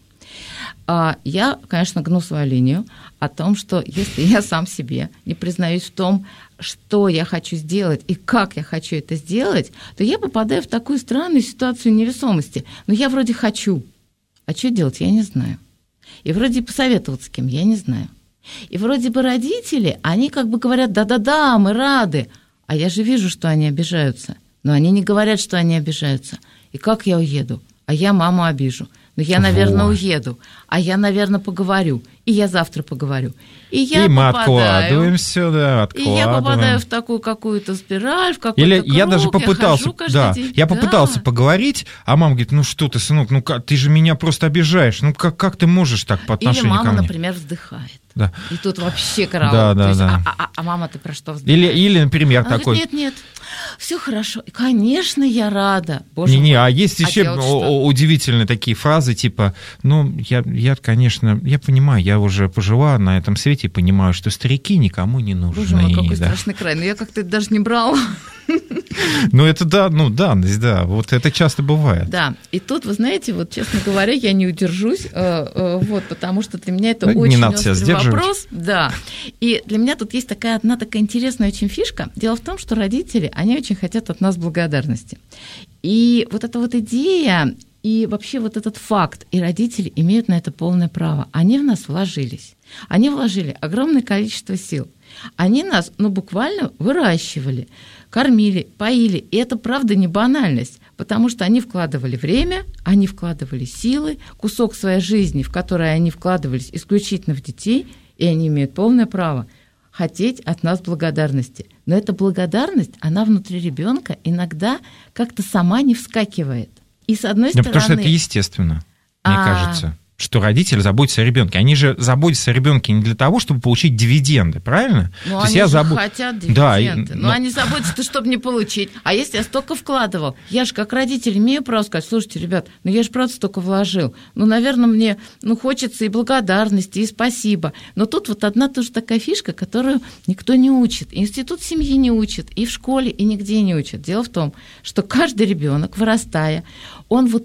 Я, конечно, гну свою линию о том, что если я сам себе не признаюсь в том, что я хочу сделать и как я хочу это сделать, то я попадаю в такую странную ситуацию невесомости. Я вроде хочу, а что делать, я не знаю. И вроде посоветоваться с кем, я не знаю. И вроде бы родители, они говорят: да-да-да, мы рады. А я же вижу, что они обижаются. Но они не говорят, что они обижаются. И как я уеду? А я маму обижу. Я, наверное, уеду. А я, наверное, поговорю. И я завтра поговорю. И мы откладываем все, откладываем. И я попадаю в такую какую-то спираль, в какой-то круг. Или я даже попытался, я попытался поговорить, а мама говорит: что ты, сынок, ты же меня просто обижаешь. Как ты можешь так по отношению ко мне? Или мама, например, вздыхает. Да. И тут вообще караул. Да. А мама, ты про что вздыхаешь? Или, например, такой... Нет, все хорошо. Конечно, я рада. Боже Не, мой. а есть еще удивительные такие фразы, типа, я, конечно, я понимаю, я уже пожила на этом свете и понимаю, что старики никому не нужны. Боже мой, какой страшный край. Но я как-то это даже не брала. Это данность, да, вот это часто бывает. Да, и тут, вы знаете, вот, честно говоря, я не удержусь, потому что для меня это очень острый вопрос. Да, и для меня тут есть одна такая интересная очень фишка. Дело в том, что родители, они очень хотят от нас благодарности. И вот эта вот идея, и вообще вот этот факт, и родители имеют на это полное право. Они в нас вложились. Они вложили огромное количество сил. Они нас, буквально выращивали, кормили, поили. И это, правда, не банальность, потому что они вкладывали время, они вкладывали силы, кусок своей жизни, в который они вкладывались исключительно в детей, и они имеют полное право хотеть от нас благодарности. Но эта благодарность, она внутри ребенка иногда как-то сама не вскакивает. И с одной стороны... Потому что это естественно, мне кажется, что родители заботятся о ребенке. Они же заботятся о ребенке не для того, чтобы получить дивиденды, правильно? Они же хотят дивиденды. Но они заботятся, чтобы не получить. А если я столько вкладывал, я же как родитель имею право сказать: слушайте, ребят, я же правда столько вложил. Наверное, мне хочется и благодарности, и спасибо. Но тут вот одна тоже такая фишка, которую никто не учит. Институт семьи не учит, и в школе, и нигде не учат. Дело в том, что каждый ребенок, вырастая, он вот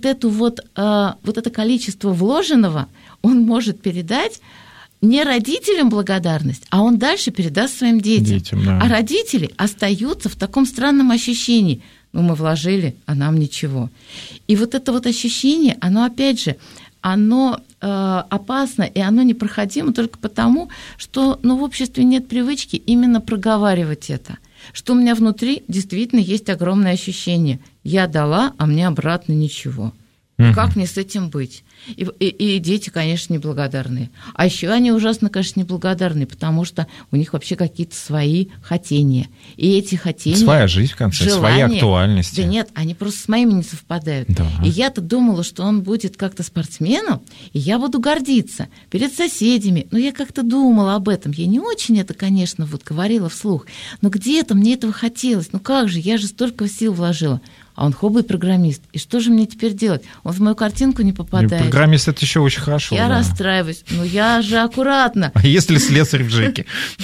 это количество вложенного, он может передать не родителям благодарность, а он дальше передаст своим детям. Да. А родители остаются в таком странном ощущении: мы вложили, а нам ничего. И вот это вот ощущение, оно опять же, оно опасно, и оно непроходимо только потому, что в обществе нет привычки именно проговаривать это. Что у меня внутри действительно есть огромное ощущение: я дала, а мне обратно ничего. Как мне с этим быть? И дети, конечно, неблагодарные. А еще они ужасно, конечно, неблагодарные, потому что у них вообще какие-то свои хотения. И эти хотения... Своя жизнь, в конце, свои актуальности. Да нет, они просто с моими не совпадают. Да. И я-то думала, что он будет как-то спортсменом, и я буду гордиться перед соседями. Я как-то думала об этом. Я не очень это, конечно, говорила вслух. Но где-то мне этого хотелось. Как же, я же столько сил вложила. А он хобби программист. И что же мне теперь делать? Он в мою картинку не попадает. Программист — это еще очень хорошо. Я расстраиваюсь. Я же аккуратно. А если слесарь в ЖЭКе?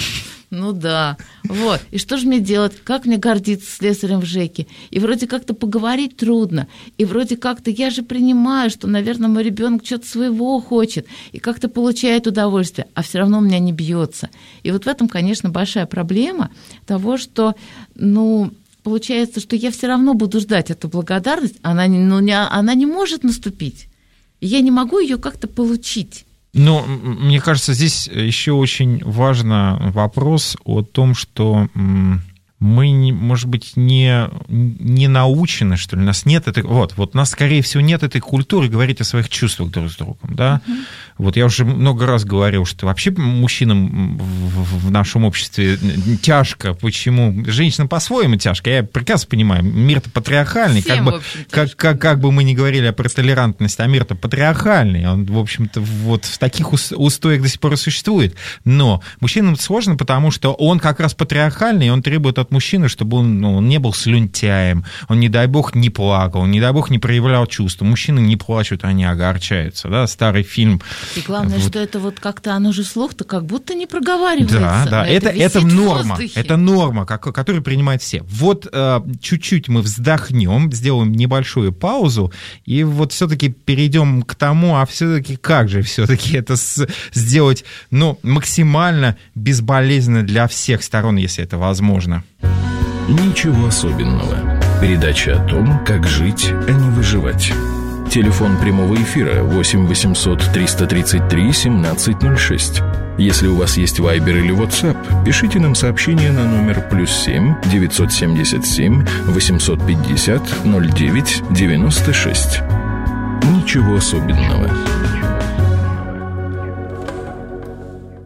Да. Вот. И что же мне делать? Как мне гордиться слесарем в ЖЭКе? И вроде как-то поговорить трудно. И вроде как-то я же принимаю, что, наверное, мой ребенок что-то своего хочет и как-то получает удовольствие, а все равно у меня не бьется. И вот в этом, конечно, большая проблема того, что, получается, что я все равно буду ждать эту благодарность, она не может наступить. Я не могу ее как-то получить. Но мне кажется, здесь еще очень важный вопрос о том, что мы, может быть, не научены, что ли, у нас нет этой... Вот у нас, скорее всего, нет этой культуры говорить о своих чувствах друг с другом, да? Вот я уже много раз говорил, что вообще мужчинам в нашем обществе тяжко. Почему? Женщинам по-своему тяжко. Я прекрасно понимаю, мир-то патриархальный. Всем, как бы мы ни говорили про толерантность, а мир-то патриархальный. Он, в общем-то, вот в таких устоях до сих пор и существует. Но мужчинам сложно, потому что он как раз патриархальный, и он требует от мужчины, чтобы он не был слюнтяем, он, не дай бог, не плакал, он, не дай бог, не проявлял чувства. Мужчины не плачут, они огорчаются. Да? Старый фильм. И главное, что это как-то оно же вслух-то как будто не проговаривается. Да, это норма. Это норма, которую принимают все. Вот чуть-чуть мы вздохнем, сделаем небольшую паузу, и вот все-таки перейдем к тому, а все-таки как же все-таки это сделать максимально безболезненно для всех сторон, если это возможно. Ничего особенного. Передача о том, как жить, а не выживать. Телефон прямого эфира 8 800 333 1706. Если у вас есть Viber или WhatsApp, пишите нам сообщение на номер +7 977 850 09 96. Ничего особенного.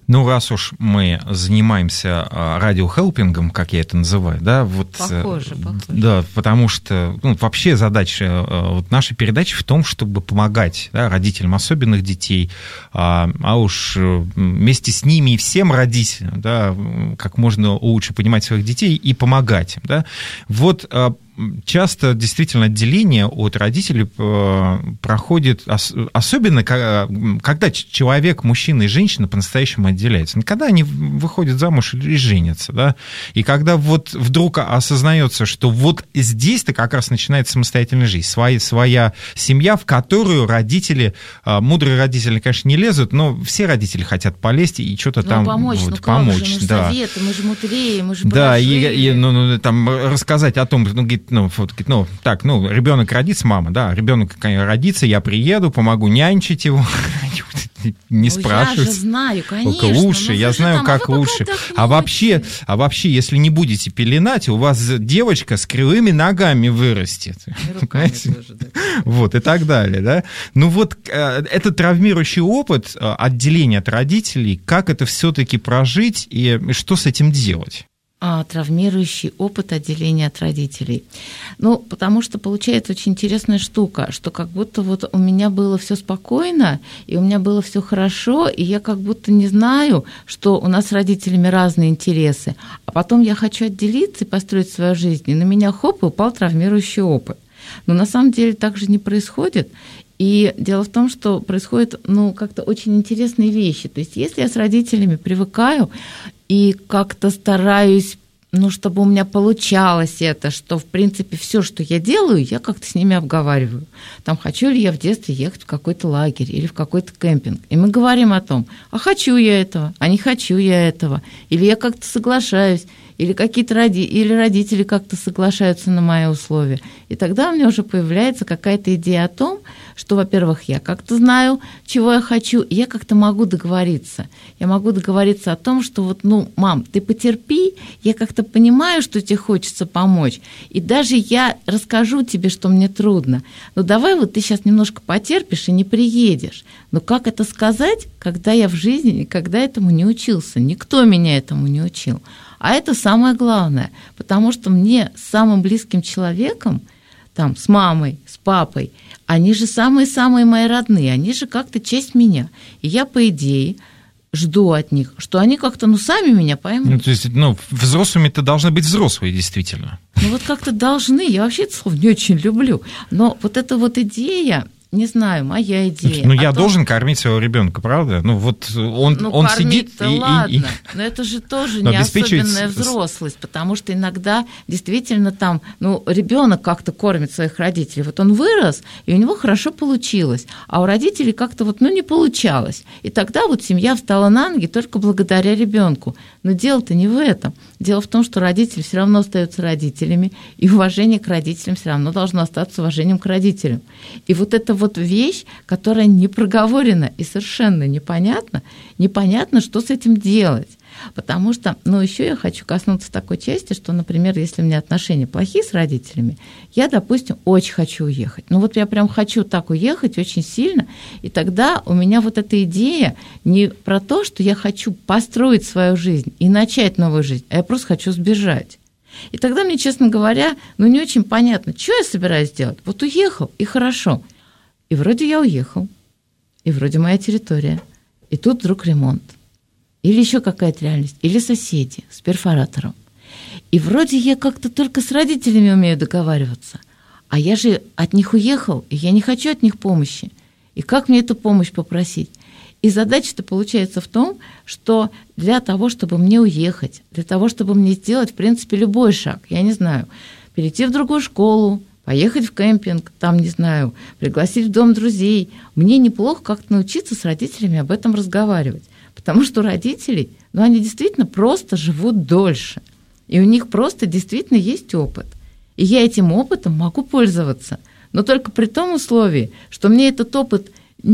Ну, раз уж мы занимаемся радиохелпингом, как я это называю, да, вот... Похоже. Да, потому что вообще задача нашей передачи в том, чтобы помогать, да, родителям особенных детей, а уж вместе с ними и всем родителям, да, как можно лучше понимать своих детей и помогать им, да. Вот часто действительно отделение от родителей проходит, особенно когда человек, мужчина и женщина по-настоящему отделяются, когда они выходят замуж и женятся, да, и когда вот вдруг осознается, что вот здесь-то как раз начинается самостоятельная жизнь, своя семья, в которую родители, мудрые родители, конечно, не лезут, но все родители хотят полезть и что-то там помочь, вот, помочь, мы же да. советы, мы же мудрее, мы же да, и там рассказать о том, ребенок родится, мама, да, ребенок родится, я приеду, помогу нянчить его, не спрашивать. Я же знаю, конечно. Только лучше, я знаю, как лучше. А вообще, если не будете пеленать, у вас девочка с кривыми ногами вырастет. Вот, и так далее, да. Ну вот, этот травмирующий опыт отделения от родителей, как это все-таки прожить и что с этим делать? Травмирующий опыт отделения от родителей. Потому что получается очень интересная штука, что как будто вот у меня было все спокойно, и у меня было все хорошо, и я как будто не знаю, что у нас с родителями разные интересы. А потом я хочу отделиться и построить свою жизнь, и на меня хоп, и упал травмирующий опыт. Но на самом деле так же не происходит. И дело в том, что происходят, как-то очень интересные вещи. То есть если я с родителями привыкаю и как-то стараюсь, чтобы у меня получалось это, что, в принципе, все, что я делаю, я как-то с ними обговариваю. Там, хочу ли я в детстве ехать в какой-то лагерь или в какой-то кемпинг. И мы говорим о том, а хочу я этого, а не хочу я этого. Или я как-то соглашаюсь, или какие-то родители как-то соглашаются на мои условия. И тогда у меня уже появляется какая-то идея о том, что, во-первых, я как-то знаю, чего я хочу, и я как-то могу договориться. Я могу договориться о том, что мам, ты потерпи, я как-то понимаю, что тебе хочется помочь, и даже я расскажу тебе, что мне трудно. Давай ты сейчас немножко потерпишь и не приедешь. Но как это сказать, когда я в жизни никогда этому не учился? Никто меня этому не учил. А это самое главное, потому что мне с самым близким человеком, с мамой, с папой, они же самые-самые мои родные, они же как-то часть меня. И я, по идее, жду от них, что они как-то, сами меня поймут. То есть, взрослыми-то должны быть взрослые, действительно. Как-то должны, я вообще это слово не очень люблю. Но вот эта вот идея, не знаю, моя идея. Я должен кормить своего ребенка, правда? Он сидит ладно, но это же тоже не особенная взрослость, потому что иногда действительно ребенок как-то кормит своих родителей. Он вырос, и у него хорошо получилось, а у родителей как-то не получалось. И тогда семья встала на ноги только благодаря ребенку. Но дело-то не в этом. Дело в том, что родители все равно остаются родителями, и уважение к родителям все равно должно остаться уважением к родителям. И это вещь, которая не проговорена и совершенно непонятно, что с этим делать. Потому что, еще я хочу коснуться такой части, что, например, если у меня отношения плохие с родителями, я, допустим, очень хочу уехать. Я прям хочу так уехать очень сильно, и тогда у меня эта идея не про то, что я хочу построить свою жизнь и начать новую жизнь, а я просто хочу сбежать. И тогда мне, честно говоря, не очень понятно, что я собираюсь делать. Уехал, и хорошо. И вроде я уехал, и вроде моя территория, и тут вдруг ремонт. Или еще какая-то реальность, или соседи с перфоратором. И вроде я как-то только с родителями умею договариваться, а я же от них уехал, и я не хочу от них помощи. И как мне эту помощь попросить? И задача-то получается в том, что для того, чтобы мне уехать, для того, чтобы мне сделать, в принципе, любой шаг, я не знаю, перейти в другую школу, поехать в кемпинг, пригласить в дом друзей. Мне неплохо как-то научиться с родителями об этом разговаривать. Потому что родители, они действительно просто живут дольше. И у них просто действительно есть опыт. И я этим опытом могу пользоваться. Но только при том условии, что мне этот опыт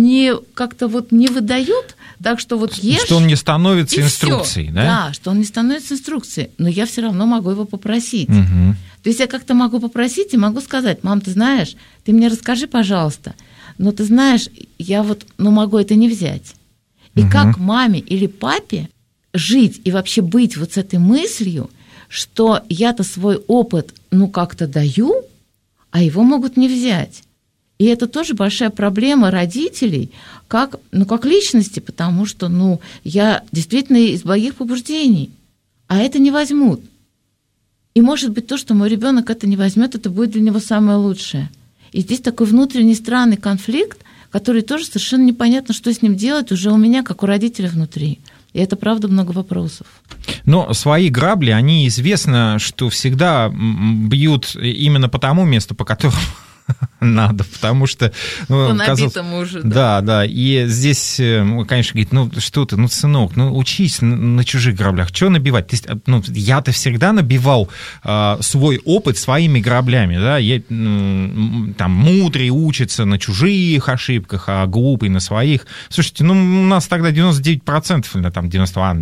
как-то не выдают, так что ешь. Что он не становится инструкцией, да? Да, что он не становится инструкцией, но я все равно могу его попросить. Угу. То есть я как-то могу попросить и могу сказать: мам, ты знаешь, ты мне расскажи, пожалуйста, но ты знаешь, я могу это не взять. И как маме или папе жить и вообще быть вот с этой мыслью, что я-то свой опыт, как-то даю, а его могут не взять. И это тоже большая проблема родителей, как личности, потому что, я действительно из благих побуждений, а это не возьмут. И может быть то, что мой ребенок это не возьмет, это будет для него самое лучшее. И здесь такой внутренний странный конфликт, который тоже совершенно непонятно, что с ним делать уже у меня, как у родителя внутри. И это, правда, много вопросов. Но свои грабли, они известно, что всегда бьют именно по тому месту, по которому надо, потому что... по набитому уже, да. И здесь, конечно, говорит, что ты, сынок, учись на чужих граблях, что набивать? То есть, я-то всегда набивал свой опыт своими граблями, да, я, там, мудрый учится на чужих ошибках, а глупый на своих. Слушайте, у нас тогда 99%, или там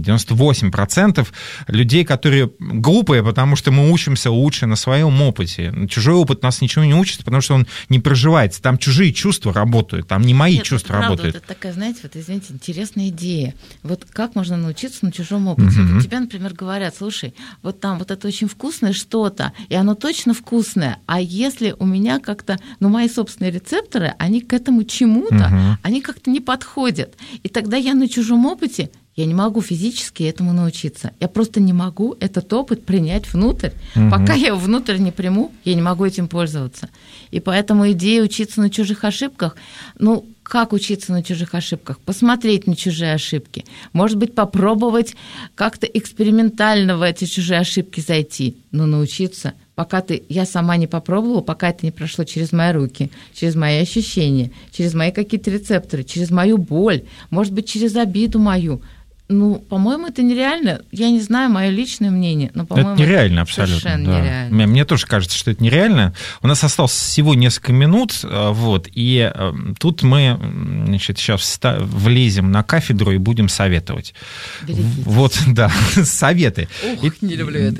98% людей, которые глупые, потому что мы учимся лучше на своем опыте. Чужой опыт нас ничего не учит, потому что он не проживается. Там чужие чувства работают, там не мои чувства работают. Это такая, знаете, извините, интересная идея. Вот как можно научиться на чужом опыте? Вот тебе, например, говорят, слушай, вот там вот это очень вкусное что-то, и оно точно вкусное, а если у меня как-то, мои собственные рецепторы, они к этому чему-то, они как-то не подходят. И тогда я на чужом опыте, я не могу физически этому научиться. Я просто не могу этот опыт принять внутрь. Пока я его внутрь не приму, я не могу этим пользоваться. И поэтому идея учиться на чужих ошибках, как учиться на чужих ошибках? Посмотреть на чужие ошибки. Может быть, попробовать как-то экспериментально в эти чужие ошибки зайти, но научиться. Пока я сама не попробовала, пока это не прошло через мои руки, через мои ощущения, через мои какие-то рецепторы, через мою боль, может быть, через обиду мою. По-моему, это нереально. Я не знаю, мое личное мнение, но, по-моему, это нереально, абсолютно. Совершенно нереально. Мне тоже кажется, что это нереально. У нас осталось всего несколько минут, и тут мы, сейчас влезем на кафедру и будем советовать. Берегитесь. Советы. Не люблю это.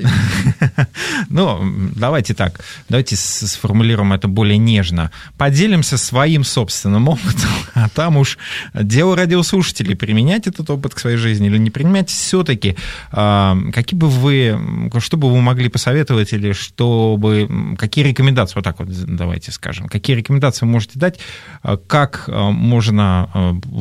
Давайте так, давайте сформулируем это более нежно. Поделимся своим собственным опытом, а там уж дело радиослушателей, применять этот опыт к своей жизни или не принимать, все-таки что бы вы могли посоветовать, или какие рекомендации, вот так вот давайте скажем, какие рекомендации вы можете дать, как можно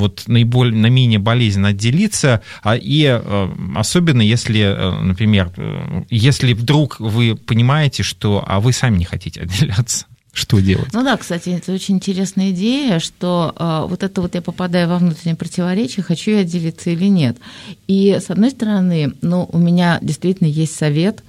наименее болезненно отделиться, и особенно если, например, если вдруг вы понимаете, что вы сами не хотите отделяться. Что делать? Кстати, это очень интересная идея, что я попадаю во внутреннее противоречие, хочу я отделиться или нет. И, с одной стороны, у меня действительно есть совет,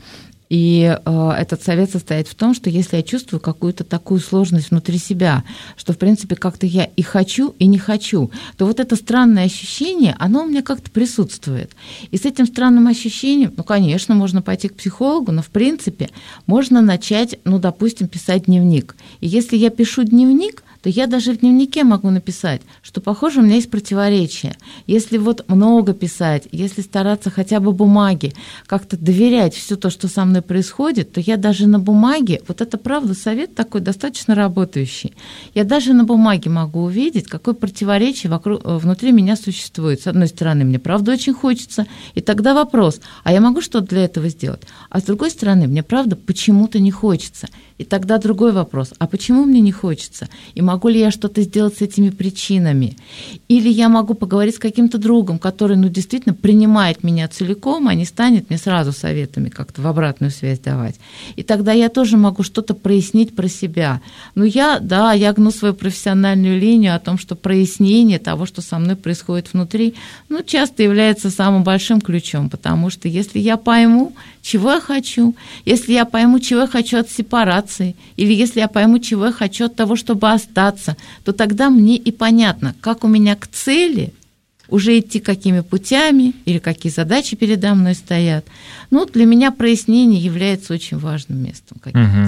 и этот совет состоит в том, что если я чувствую какую-то такую сложность внутри себя, что, в принципе, как-то я и хочу, и не хочу, то вот это странное ощущение, оно у меня как-то присутствует. И с этим странным ощущением, конечно, можно пойти к психологу, но, в принципе, можно начать, допустим, писать дневник. И если я пишу дневник, то я даже в дневнике могу написать, что, похоже, у меня есть противоречие. Если много писать, если стараться хотя бы бумаге, как-то доверять все то, что со мной происходит, то я даже на бумаге, это правда совет такой достаточно работающий, я даже на бумаге могу увидеть, какое противоречие внутри меня существует. С одной стороны, мне правда очень хочется, и тогда вопрос, а я могу что-то для этого сделать? А с другой стороны, мне правда почему-то не хочется. И тогда другой вопрос, а почему мне не хочется? И могу ли я что-то сделать с этими причинами? Или я могу поговорить с каким-то другом, который, действительно принимает меня целиком, а не станет мне сразу советами как-то в обратную связь давать. И тогда я тоже могу что-то прояснить про себя. Я гну свою профессиональную линию о том, что прояснение того, что со мной происходит внутри, часто является самым большим ключом, потому что если я пойму, чего я хочу, если я пойму, чего я хочу от сепарации, или если я пойму, чего я хочу от того, чтобы остаться, то тогда мне и понятно, как у меня к цели уже идти, какими путями или какие задачи передо мной стоят. Для меня прояснение является очень важным местом.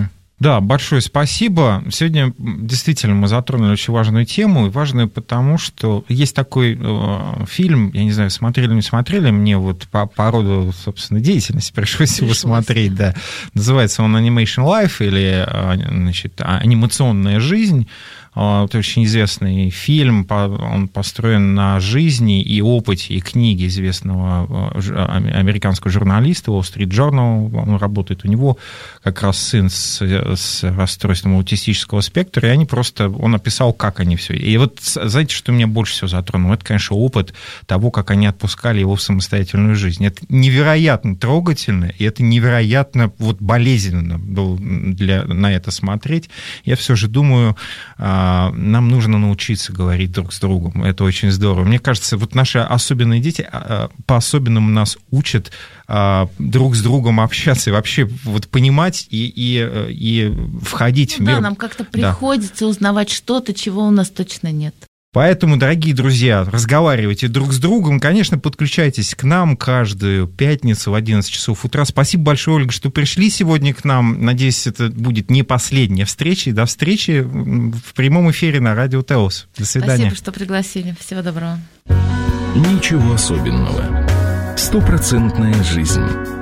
Да, большое спасибо. Сегодня действительно мы затронули очень важную тему, и важную потому, что есть такой фильм, я не знаю, смотрели или не смотрели, мне по роду, собственно, деятельности пришлось его смотреть, да. Называется он Animation Life, или, анимационная жизнь. Это очень известный фильм, он построен на жизни и опыте и книге известного американского журналиста Wall Street Journal. Он работает, у него как раз сын с расстройством аутистического спектра, и он описал, как они все. И вот, знаете, что меня больше всего затронуло? Это, конечно, опыт того, как они отпускали его в самостоятельную жизнь. Это невероятно трогательно, и это невероятно болезненно было на это смотреть. Я все же думаю, нам нужно научиться говорить друг с другом. Это очень здорово. Мне кажется, наши особенные дети по-особенному нас учат друг с другом общаться и вообще понимать и входить в мир. Да, нам как-то приходится узнавать что-то, чего у нас точно нет. Поэтому, дорогие друзья, разговаривайте друг с другом. Конечно, подключайтесь к нам каждую пятницу в 11 часов утра. Спасибо большое, Ольга, что пришли сегодня к нам. Надеюсь, это будет не последняя встреча. И до встречи в прямом эфире на радио ТЭОС. До свидания. Спасибо, что пригласили. Всего доброго. Ничего особенного. 100% жизнь.